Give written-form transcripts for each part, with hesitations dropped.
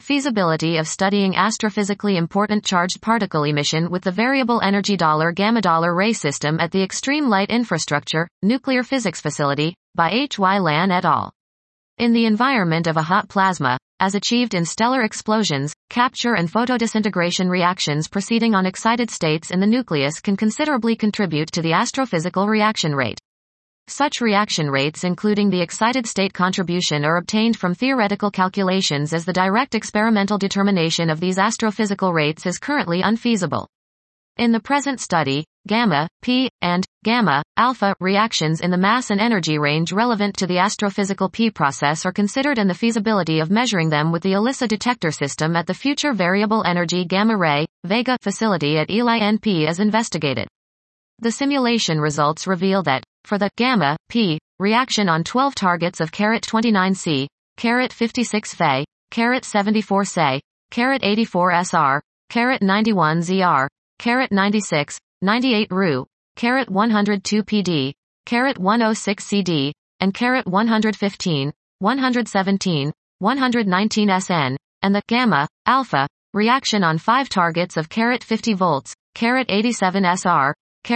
feasibility of studying astrophysically important charged particle emission with the variable energy gamma ray system at the Extreme Light Infrastructure, Nuclear Physics Facility, by H.Y. Lan et al. In the environment of a hot plasma, as achieved in stellar explosions, capture and photodisintegration reactions proceeding on excited states in the nucleus can considerably contribute to the astrophysical reaction rate. Such reaction rates, including the excited state contribution, are obtained from theoretical calculations, as the direct experimental determination of these astrophysical rates is currently unfeasible. In the present study, gamma, P, and gamma, alpha reactions in the mass and energy range relevant to the astrophysical P process are considered, and the feasibility of measuring them with the ELISA detector system at the future variable energy gamma ray, Vega facility at Eli NP is investigated. The simulation results reveal that, for the gamma, P, reaction on 12 targets of 29C, 56 Fe, 74 Se, 84 Sr, 91 Zr, 96, 98 Ru, 102 PD, 106 CD, and 115, 117, 119 SN, and the gamma, alpha, reaction on 5 targets of 50 volts, 87 SR,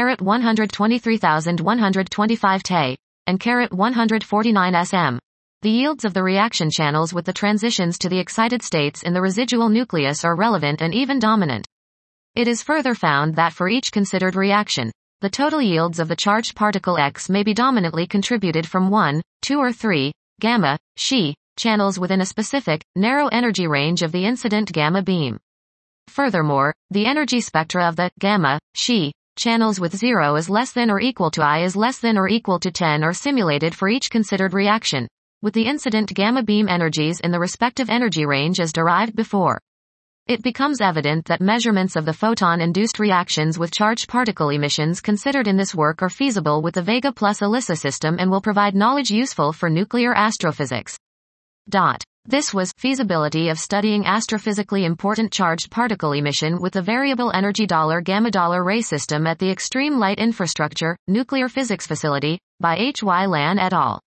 123,125 Te, and 149 SM. The yields of the reaction channels with the transitions to the excited states in the residual nucleus are relevant and even dominant. It is further found that for each considered reaction, the total yields of the charged particle X may be dominantly contributed from 1, 2 or 3, gamma, Xi, channels within a specific, narrow energy range of the incident gamma beam. Furthermore, the energy spectra of the gamma, Xi, channels with 0 is less than or equal to I is less than or equal to 10 are simulated for each considered reaction, with the incident gamma beam energies in the respective energy range as derived before. It becomes evident that measurements of the photon-induced reactions with charged particle emissions considered in this work are feasible with the Vega plus ELISA system and will provide knowledge useful for nuclear astrophysics. This was feasibility of studying astrophysically important charged particle emission with the variable energy gamma ray system at the Extreme Light Infrastructure, Nuclear Physics Facility, by H.Y. Lan et al.